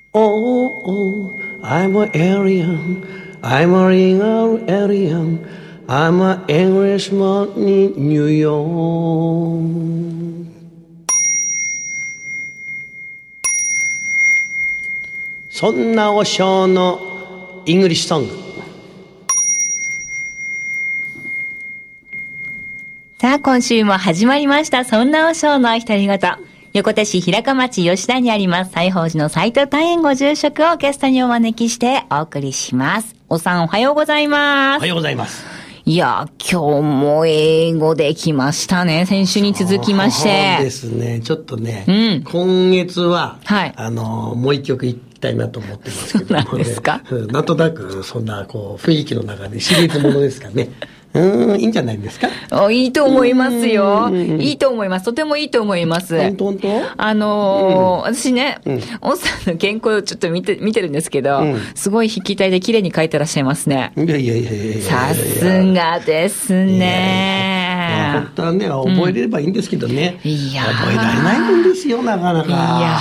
Oh, I'm an alien. I'm a real alien. I'm an Englishman in New York. そんなお尚のイングリッシュソング。 さあ、今週も始まりました。そんなお尚の独り言。横手市平鹿町吉田にあります西宝寺の斉藤大園ご住職をゲストにお招きしてお送りします。おさんおはようございます。 おはようございます。 いや、今日も英語できましたね。先週に続きまして。 そうですね。ちょっとね、今月は、 はい、 もう一曲いきたいなと思ってますけどもね。 そうなんですか？ なんとなくそんなこう雰囲気の中でシリーズものですかね。いいんじゃないですか？ いいと思いますよ。いいと思います。とてもいいと思います。 本当私ね、おさんの原稿をちょっと見てるんですけど、すごい筆記体で綺麗に書いてらっしゃいますね。 いや。 さすがですね。 本当はね、覚えれればいいんですけどね。覚えられないんですよ、なかなか。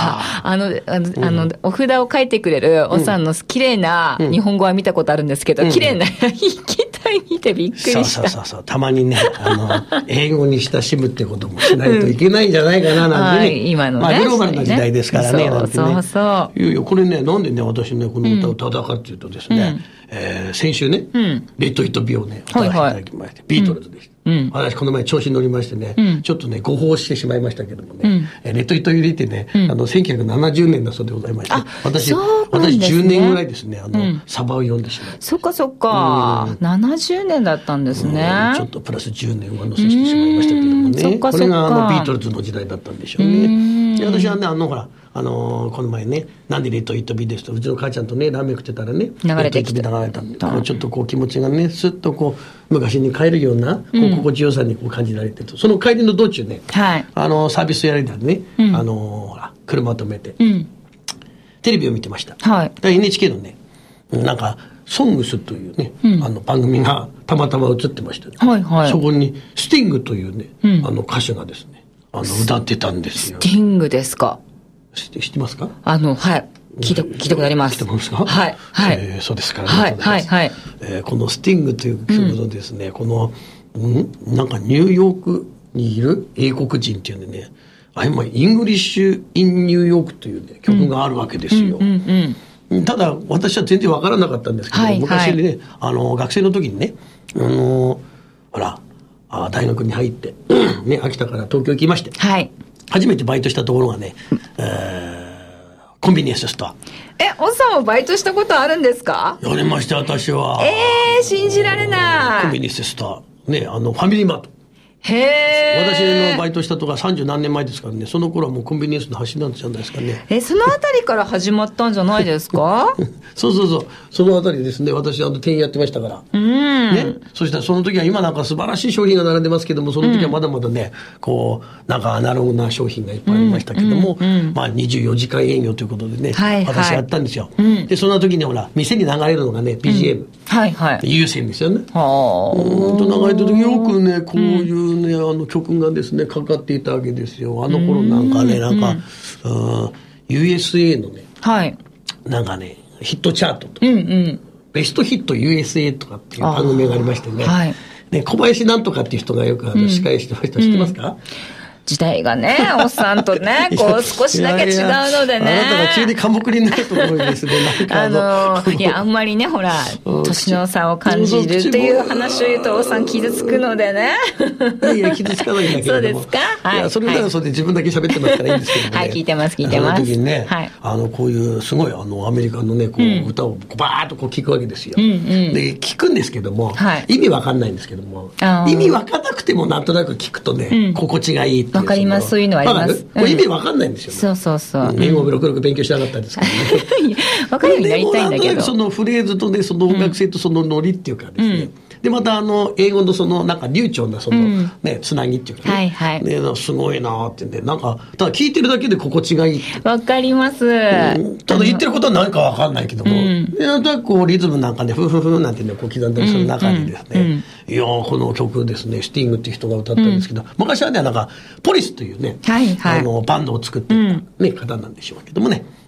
お札を書いてくれるおさんの綺麗な日本語は見たことあるんですけど、綺麗な筆記体見てびっくりした。 そう。たまにね、英語に親しむってこともしないといけないんじゃないかな、なんてね。 今のね。 グローバルな時代ですからね。 そう。 いや、これね、なんでね、私ね、この歌を歌ったかっていうとですね、先週ね、レッド・イット・ビーをね、歌わせていただきまして、ビートルズでした。私この前調子に乗りましてね、ちょっとね誤報してしまいましたけどもね、レッド・イット・ビーってね、1970年だそうでございまして、私10年ぐらいですね、サバを読んでしまいました。 そっか、70年だったんですね。 ちょっとプラス10年上乗せしてしまいましたけどもね、これがビートルズの時代だったんでしょうね。で私はね、ほらこの前ね、なんでレッド・イット・ビーですと、うちの母ちゃんとねラーメン食ってたらね、 流れてきて流れたんで、ちょっとこう気持ちがねスッとこう昔に帰るようなこう心地よさにこう感じられてると、その帰りの道中ね、サービスエリアでね、ほら車を止めて、テレビを見てました。NHK のね、なんかソングスというね、番組がたまたま映ってましたね。そこにスティングというね、歌手がですね、歌ってたんですよ。 スティングですか？ 知ってますか？ 聞いたことあります。 聞いたことですか？ はい。 そうですからね。このスティングという曲のですね、この、なんかニューヨークにいる英国人っていうんでね、イングリッシュ・イン・ニューヨークというね、曲があるわけですよ。ただ、私は全然わからなかったんですけど、昔ね、学生の時にね、ほら、大学に入って、ね、秋田から東京行きまして、初めてバイトしたところがね、コンビニエンスストア。 おさんもバイトしたことあるんですか？ やりました、私は。 信じられない。 コンビニエンスストア。ね、ファミリーマート。私のバイトしたとか30何年前ですからね、その頃はもうコンビニエンスの端なんじゃないですかね。 そのあたりから始まったんじゃないですか？ そう。そのあたりですね、私店員やってましたから。ね。そしたらその時は今なんか素晴らしい商品が並んでますけども、その時はまだまだね、こう、なんかアナログな商品がいっぱいありましたけども、24時間営業ということでね、私やったんですよ。で、その時にほら、店に流れるのがね、BGM。優先ですよね。流れた時よくね、こういうね、曲がですね、かかっていたわけですよ。頃なんかね、なんか、USA のね、なんかね、ヒットチャートとか、ベストヒット USA とかっていう番組がありましてね、小林なんとかっていう人がよく司会してました。知ってますか？ 時代がね、おっさんとね、こう少しだけ違うのでね。 あなたが急に寡黙になると思うんですね。 あんまりね、ほら、年の差を感じるっていう話を言うと、おっさん傷つくのでね。 いや、傷つかないんだけども。 そうですか？ いや、それならそれで自分だけ喋ってますからいいんですけどね。 聞いてます。 その時にね、こういうすごいアメリカのね、こう歌をバーッとこう聞くわけですよ。で、聞くんですけども、意味わかんないんですけども、意味わかんなくてもなんとなく聞くとね、心地がいいっていう。 わかります。そういうのはあります。 意味わかんないんですよ。 そう。 英語をろくろく勉強しなかったんですけどね。 わかるようになりたいんだけど。 そのフレーズとね、その音楽性とそのノリっていうかですね。で、また英語のそのなんか流暢なそのね、つなぎっていうかね。ね、すごいなーってね、なんか、ただ聞いてるだけで心地がいい。 わかります。 ただ言ってることは何かわかんないけども、なんとなくこうリズムなんかね、ふふなんてね、こう刻んだりする中にですね、いやー、この曲ですね、スティングっていう人が歌ったんですけど、昔はね、なんか、ポリスというね、バンドを作っていた、ね、方なんでしょうけどもね、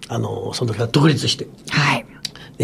その時から独立して。 はい。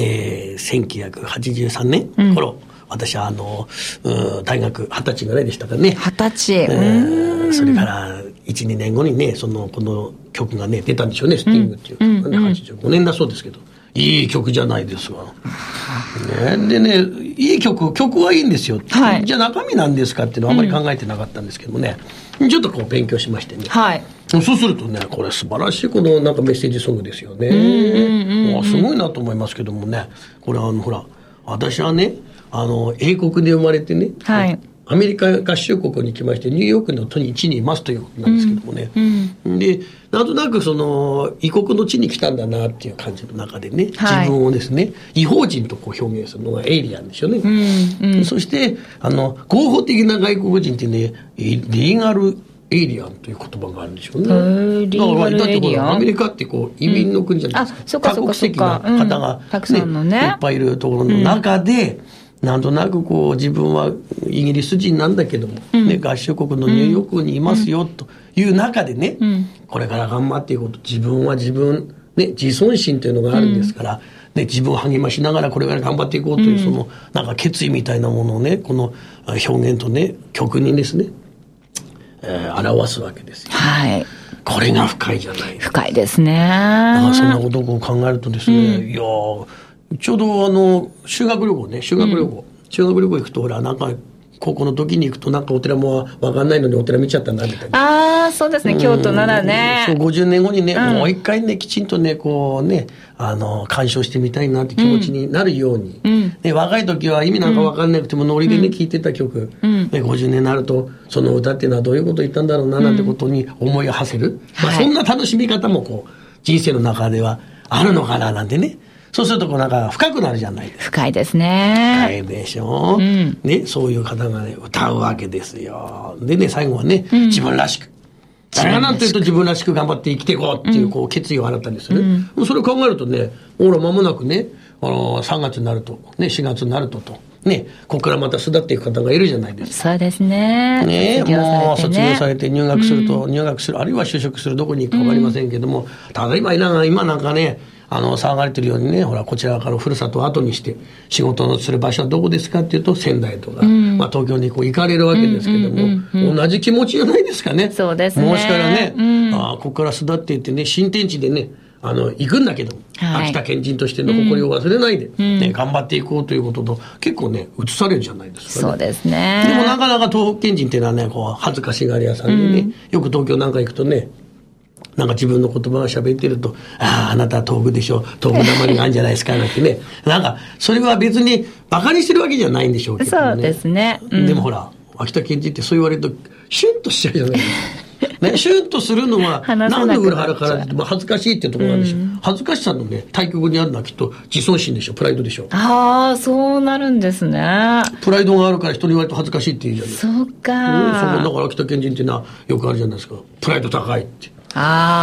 1983年頃、私は大学20歳ぐらいでしたからね。 20歳。 それから、1、2年後にね、この曲がね、出たんでしょうね、スティングっていう曲がね、85年だそうですけど。いい曲じゃないですわ。ね、でね、いい曲はいいんですよ。はい、じゃあ中身なんですかっていうのはあまり考えてなかったんですけどもね、ちょっとこう勉強しましてね。はい。そうするとね、これ素晴らしいなんかメッセージソングですよね。すごいなと思いますけどもね。これほら、私はね、英国で生まれてね、はい、アメリカ合衆国に来まして、ニューヨークの地にいますということなんですけどもね。で、なんとなく異国の地に来たんだなっていう感じの中でね、はい、自分をですね、異邦人とこう表現するのがエイリアンでしょうね。そして、合法的な外国人ってね、リーガルエイリアンという言葉があるんでしょうね。 リーガルエイリアン。 アメリカって移民の国じゃないですか。多国籍な方が、 たくさんのね、 いっぱいいるところの中で、なんとなく自分はイギリス人なんだけども、ね、合衆国のニューヨークにいますよという中でね、これから頑張っていこうと、自分は自分、ね、自尊心というのがあるんですから、ね、自分を励ましながらこれから頑張っていこうというなんか決意みたいなものをね、この表現とね、曲にですね、表すわけですよ。はい。これが深いじゃない。 深いですね。 だからそんなことを考えるとですね、いやちょうど修学旅行行くと、ほら、なんか、高校の時に行くと、なんかお寺もわかんないのにお寺見ちゃったな、みたいな。ああ、そうですね、京都ならね。 そう、50年後にね、もう一回ね、きちんとね、鑑賞してみたいなって気持ちになるように。ね、若い時は意味なんかわかんなくても、ノリでね、聴いてた曲。ね、50年になると、その歌っていうのはどういうこと言ったんだろうな、なんてことに思いを馳せる。まあ、そんな楽しみ方も、人生の中ではあるのかな、なんてね。そうするとなんか深くなるじゃないですか。 深いですね。 深いでしょ、ね、そういう方がね、歌うわけですよ。でね、最後はね、自分らしく。誰がなんて言うと自分らしく頑張って生きていこうっていう決意を新たにする。それを考えるとね、ほら間もなくね、3月になると、ね、4月になるとね、ここからまた巣立っていく方がいるじゃないですか。 そうですね。 ね、もう卒業されて入学すると、あるいは就職する、どこに行くか分かりませんけども、例えば今なんかね、騒がれてるようにね、ほら、こちらからふるさとを後にして、仕事のする場所はどこですかっていうと、仙台とか、まあ東京に行かれるわけですけども、同じ気持ちじゃないですかね。 そうですね。 もしからね、ここから巣立っていってね、新天地でね、行くんだけど、秋田県人としての誇りを忘れないで、ね、頑張っていこうということと、結構ね、移されるじゃないですか、ね。 そうですね。 でもなかなか東北県人っていうのはね、恥ずかしがり屋さんでね、よく東京なんか行くとね、なんか自分の言葉が喋ってると、あなたは東北でしょ、東北なまりがあるんじゃないですか、なんてね。なんか、それは別に馬鹿にしてるわけじゃないんでしょうけどね。 そうですね。 でもほら、秋田県人ってそう言われると、シュンとしちゃうじゃないですか。ね、シュンとするのは、なんで裏腹からって、恥ずかしいっていうところなんでしょう。恥ずかしさのね、対極にあるのはきっと自尊心でしょ、プライドでしょ。 ああ、そうなるんですね。 プライドがあるから人に言われると恥ずかしいって言うじゃないですか。 そうか。 だから秋田県人っていうのはよくあるじゃないですか。プライド高いって。プラ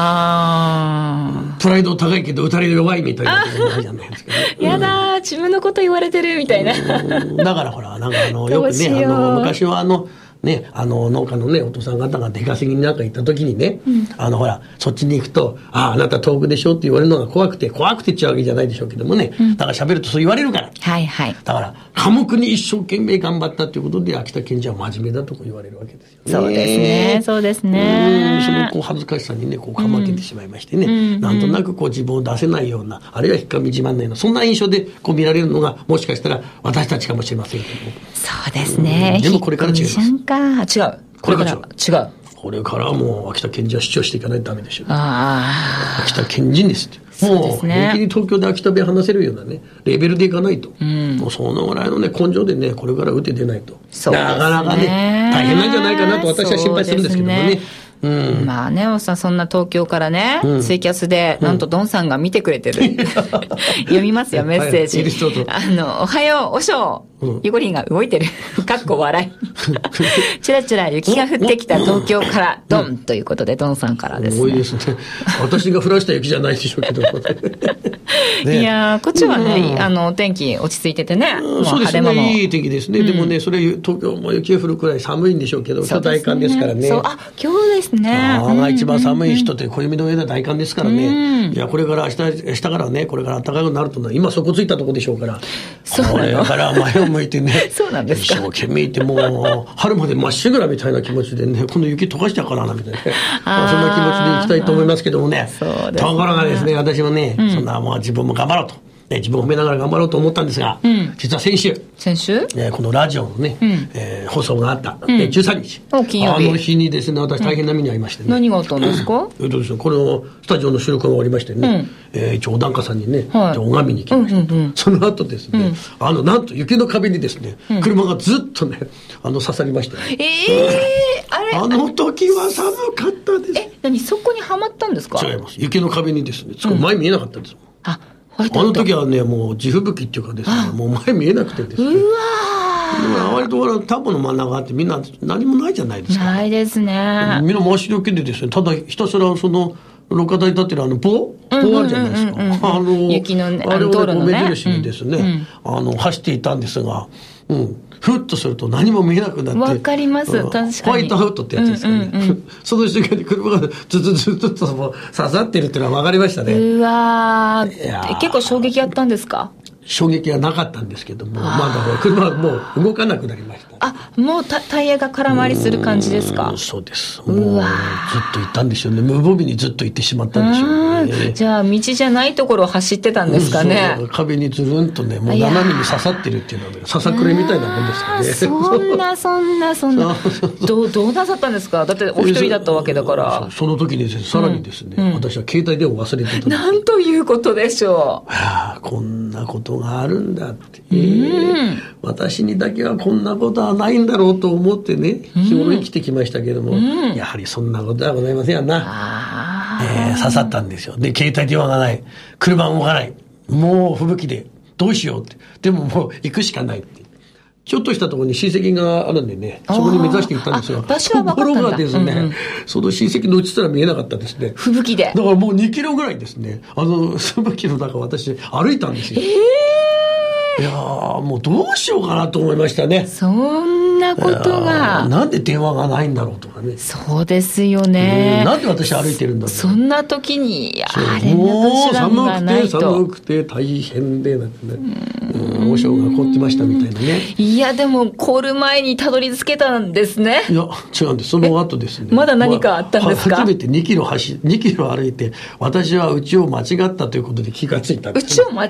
イド高いけど打たれ弱いみたいなことないじゃないですか、ね。 やだー、自分のこと言われてるみたいな。 だからほら、なんかよくね、昔はね、農家のね、お父さん方が出稼ぎになんか行った時にね、ほら、そっちに行くと、あなた遠くでしょって言われるのが怖くてって言っちゃうわけじゃないでしょうけどもね、だから喋るとそう言われるから。 はいはい。 だから、寡黙に一生懸命頑張ったということで、秋田県人は真面目だと言われるわけですよね。 そうですね、そうですね。 その恥ずかしさにね、かまけてしまいましてね、なんとなく自分を出せないような、あるいは引っかみ自慢ないような、そんな印象で見られるのが、もしかしたら私たちかもしれませんけども。 そうですね。 でもこれから違います。 違う。 これから違う。これからはもう秋田県人は主張していかないとダメでしょう。秋田県人ですって。もう平気に東京で秋田弁話せるようなね、レベルでいかないと。もうそのぐらいのね、根性でね、これから打て出ないと。なかなかね、大変なんじゃないかなと私は心配するんですけどもね。 まあね、おっさん、そんな東京からね、ツイキャスで、なんとドンさんが見てくれてる。読みますよ、メッセージ。おはよう、おしょう、ゆこりんが動いてる。かっこ笑い。ちらちら雪が降ってきた東京から、ドンということで、ドンさんからですね。 多いですね。私が降らした雪じゃないでしょうけど。 いやー、こっちはね、お天気落ち着いててね。 そうですね、いい天気ですね。でもね、それ東京も雪が降るくらい寒いんでしょうけど、今日大寒ですからね。 そう、あ、今日ですね。 が一番寒い人って暦の上で大寒ですからね。いや、これから明日からね、これから暖かくなると今底ついたとこでしょうから。これから前を向いてね。 そうなんですか。 一生懸命いてもう、春までまっしぐらみたいな気持ちでね、この雪溶かしちゃうからな、みたいな。そんな気持ちでいきたいと思いますけどもね。ところがですね、私もね、そんなもう自分も頑張ろうと。自分を褒めながら頑張ろうと思ったんですが、実は先週、このラジオのね、放送があった、13日、 金曜日、 あの日にですね、私大変な目に遭いましてね。 何があったんですか？ このスタジオの収録が終わりましてね、一応お檀家さんにね、拝みに行きましたと。その後ですね、なんと雪の壁にですね、車がずっとね、刺さりましてね。あの時は寒かったです。 何、そこにはまったんですか？ 違います。雪の壁にですね、前見えなかったんです。あの時はね、もう地吹雪っていうかですね、もう前見えなくてですね。 うわー。割と田んぼの真ん中あってみんな何もないじゃないですか。 ないですね。 みんな回し時でですね、ただひたすらその、路肩に立ってる棒あるじゃないですか。 雪のあれをこう目印にですね、走っていたんですが、ふっとすると何も見えなくなって。 わかります、確かに。 ホワイトアウトってやつですかね。その瞬間に車がずっと刺さってるっていうのは分かりましたね。 うわー。結構衝撃あったんですか？ 衝撃はなかったんですけども、まだ車はもう動かなくなりました。 もうタイヤが空回りする感じですか？ そうです。もうずっと行ったんでしょうね。無防備にずっと行ってしまったんでしょうね。 じゃあ道じゃないところを走ってたんですかね。 壁にずるんとね、もう斜めに刺さってるっていうのはね、ささくれみたいなもんですかね。 そんなどうなさったんですか？だってお一人だったわけだから。 その時にですね、さらにですね、私は携帯電話忘れてた。 なんということでしょう。こんなことがあるんだって。私にだけはこんなことはないんだろうと思ってね、日頃生きてきましたけども、やはりそんなことはございませんやな。刺さったんですよ。で、携帯電話がない。車も動かない。もう吹雪でどうしようって。でももう行くしかないって。ちょっとしたところに親戚があるんでね、そこに目指して行ったんですよ。ところがですね、その親戚のうちすら見えなかったですね。 吹雪で。 だからもう2キロぐらいですね、吹雪の中私歩いたんですよ。いやー、もうどうしようかなと思いましたね。 そんなことが。 なんで電話がないんだろうとかね。 そうですよね。 なんで私歩いてるんだろう。 そんな時に、連絡手段がないと。 寒くて大変で、なんてね。和尚が凍ってましたみたいなね。 いや、でも、凍る前にたどり着けたんですね。 いや、違うんです。その後ですね。 まだ何かあったんですか？ 初めて2キロ歩いて、私は家を間違ったということで気がついたんです。 家を間違った？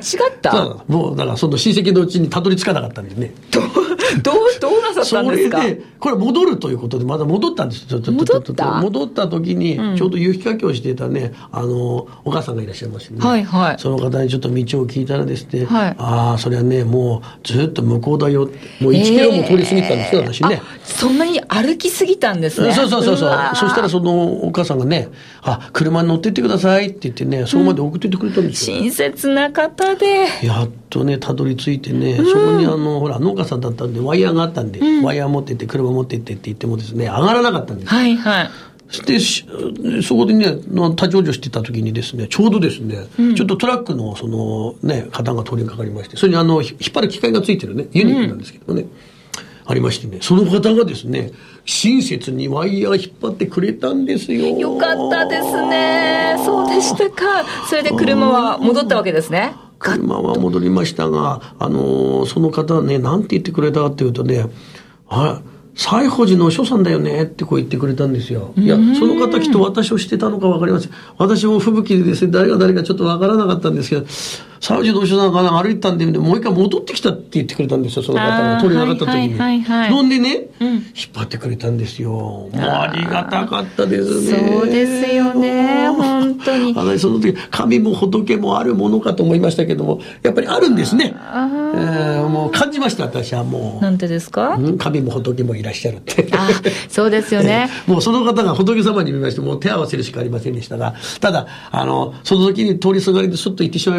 もう、だからその親戚のうちにたどり着かなかったんですね。 どうなさったんですか？ それで、これ戻るということで、まだ戻ったんですよ。戻った時に、ちょうど夕日かけをしていたね、お母さんがいらっしゃいましてね。その方にちょっと道を聞いたらですね、それはね、もうずっと向こうだよって、もう1キロも通り過ぎたんですよ、私ね。 そんなに歩きすぎたんですね。 そう。そしたらそのお母さんがね、車に乗ってってくださいって言ってね、そこまで送ってってくれたんですよ。 親切な方で。 やっとね、たどり着いてね、そこにほら、農家さんだったんで、ワイヤーがあったんで、ワイヤー持ってって、車持ってってって言ってもですね、上がらなかったんです。で、そこでね、立ち往生してた時にですね、ちょうどですね、ちょっとトラックのそのね、方が通りかかりまして、それに引っ張る機械がついてるね、ユニックなんですけどね、ありましてね、その方がですね、親切にワイヤー引っ張ってくれたんですよ。 よかったですね。そうでしたか。それで車は戻ったわけですね。 車は戻りましたが、その方はね、なんて言ってくれたかっていうとね、西宝寺の所さんだよねってこう言ってくれたんですよ。いや、その方きっと私をしてたのか分かりません。私も吹雪でですね、誰がちょっと分からなかったんですけど、西宝寺の所さんが歩いたんで、もう一回戻ってきたって言ってくれたんですよ、その方が通りがかった時に。飲んでね、引っ張ってくれたんですよ。もうありがたかったですね。 そうですよね、本当に。 その時、神も仏もあるものかと思いましたけども、やっぱりあるんですね。もう感じました、私はもう。 なんてですか？ 神も仏もいらっしゃるって。 そうですよね。 もうその方が仏様に見まして、もう手合わせるしかありませんでしたが、ただ、その時に通りすがりでスッと行ってしまいましたんで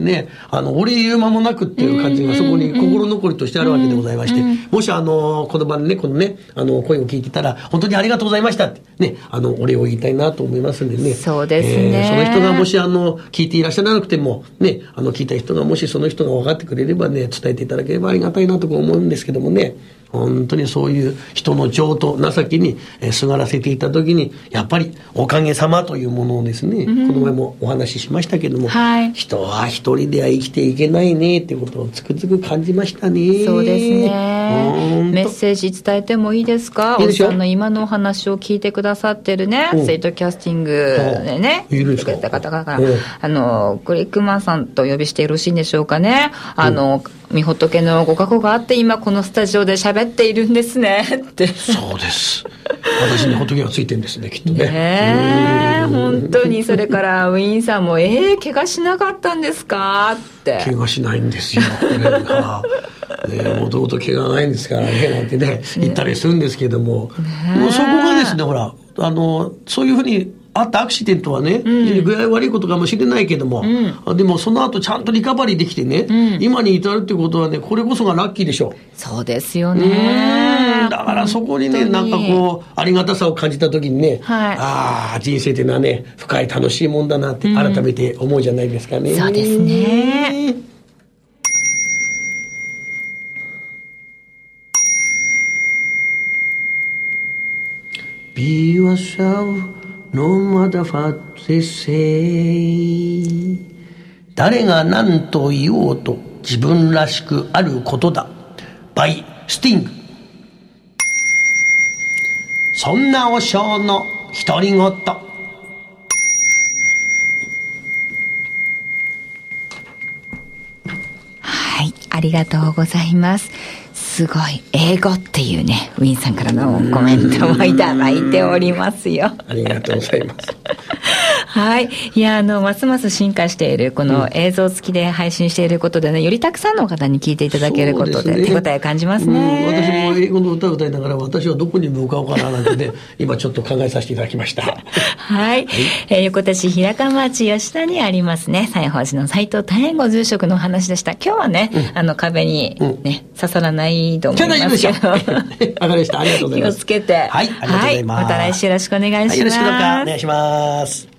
ね、お礼言う間もなくっていう感じがそこに心残りとしてあるわけでございまして、もしこの場でね、このね、声を聞いてたら、本当にありがとうございましたってね、お礼を言いたいなと思いますんでね。 そうですね。 その人がもし聞いていらっしゃらなくても、ね、聞いた人がもしその人が分かってくれればね、伝えていただければありがたいなと思うんですけどもね。本当にそういう人の情と情けにすがらせていた時に、やっぱりおかげさまというものをですね、この前もお話ししましたけども、人は一人では生きていけないねっていうことをつくづく感じましたね。 そうですね。メッセージ伝えてもいいですか？おじさんの今のお話を聞いてくださってるね、セイトキャスティングでね、 いるんですか？ 方から、クリックマンさんとお呼びしてよろしいんでしょうかね。みほとけのご加護があって今このスタジオで喋っているんですねってそうです私に仏がついてるんですねきっとね。 本当に。それからウィンさんも怪我しなかったんですかって怪我しないんですよこれがもともと怪我ないんですからねなんてね言ったりするんですけども、もうそこがですねほらそういうふうにあったアクシデントはね、具合悪いことかもしれないけども、でもその後ちゃんとリカバリーできてね、今に至るってことはね、これこそがラッキーでしょう。 そうですよね。 だからそこにね、なんかこう、ありがたさを感じた時にね、ああ、人生っていうのはね、深い楽しいもんだなって改めて思うじゃないですかね。 そうですね。 Be yourself.No matter what they say 誰が何と言おうと自分らしくあることだ by Sting そんなお尚の独り言。 はい、ありがとうございます。すごい英語っていうねウィンさんからのコメントもいただいておりますよ。 ありがとうございます。 はい。いや、ますます進化している、この映像付きで配信していることでね、よりたくさんの方に聞いていただけることで、手応え感じますね。 私も英語の歌を歌いながら、私はどこに向かおうかななんてね、今ちょっと考えさせていただきました。 はい。横田市平川町吉田にありますね、西宝寺の斉藤多円ご住職のお話でした。今日はね、壁にね、刺さらないと思いますけど。 わかりました。ありがとうございます。 気をつけて。 はい、ありがとうございます。 また来週よろしくお願いします。 よろしくどうかお願いします。